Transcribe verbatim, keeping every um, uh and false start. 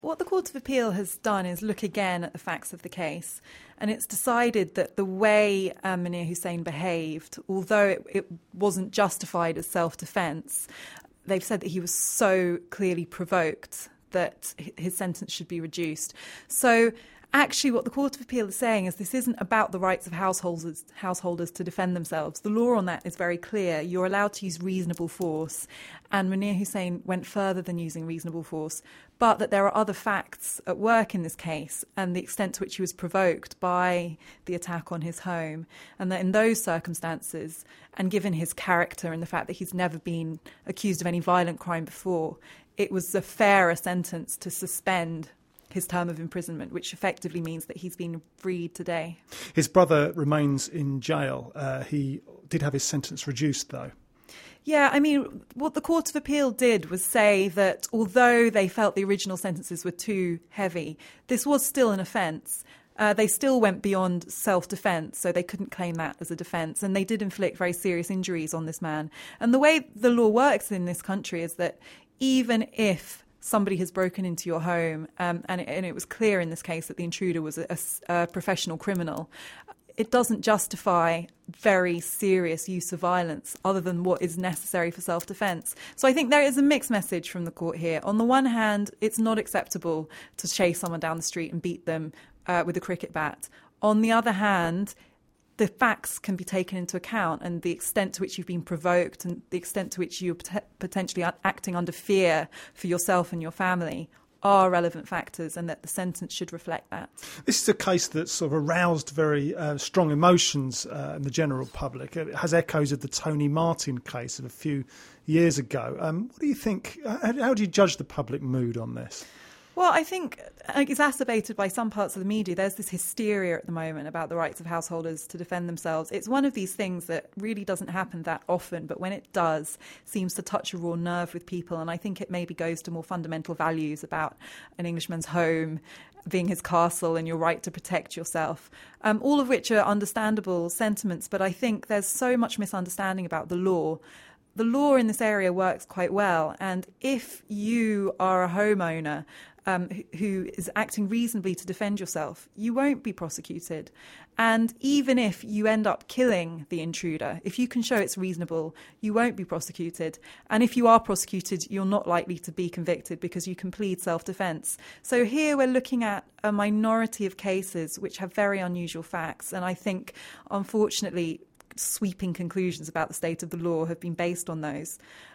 What the Court of Appeal has done is look again at the facts of the case, and it's decided that the way um, Munir Hussain behaved, although it, it wasn't justified as self-defence, they've said that he was so clearly provoked that his sentence should be reduced. So actually what the Court of Appeal is saying is this isn't about the rights of householders, householders to defend themselves. The law on that is very clear. You're allowed to use reasonable force, and Munir Hussain went further than using reasonable force, but that there are other facts at work in this case and the extent to which he was provoked by the attack on his home, and that in those circumstances, and given his character and the fact that he's never been accused of any violent crime before, it was a fairer sentence to suspend his term of imprisonment, which effectively means that he's been freed today. His brother remains in jail. Uh, he did have his sentence reduced, though. Yeah, I mean, what the Court of Appeal did was say that although they felt the original sentences were too heavy, this was still an offence. Uh, they still went beyond self-defence, so they couldn't claim that as a defence, and they did inflict very serious injuries on this man. And the way the law works in this country is that even if somebody has broken into your home, um, and, it, and it was clear in this case that the intruder was a, a, a professional criminal, it doesn't justify very serious use of violence other than what is necessary for self-defence. So I think there is a mixed message from the court here. On the one hand, it's not acceptable to chase someone down the street and beat them uh, with a cricket bat. On the other hand, the facts can be taken into account, and the extent to which you've been provoked and the extent to which you're pot- potentially acting under fear for yourself and your family are relevant factors, and that the sentence should reflect that. This is a case that's sort of aroused very uh, strong emotions uh, in the general public. It has echoes of the Tony Martin case of a few years ago. Um, what do you think? How, how do you judge the public mood on this? Well, I think exacerbated by some parts of the media, there's this hysteria at the moment about the rights of householders to defend themselves. It's one of these things that really doesn't happen that often, but when it does, seems to touch a raw nerve with people. And I think it maybe goes to more fundamental values about an Englishman's home being his castle and your right to protect yourself, um, all of which are understandable sentiments. But I think there's so much misunderstanding about the law. The law in this area works quite well. And if you are a homeowner um, who is acting reasonably to defend yourself, you won't be prosecuted. And even if you end up killing the intruder, if you can show it's reasonable, you won't be prosecuted. And if you are prosecuted, you're not likely to be convicted because you can plead self-defence. So here we're looking at a minority of cases which have very unusual facts. And I think, unfortunately, sweeping conclusions about the state of the law have been based on those.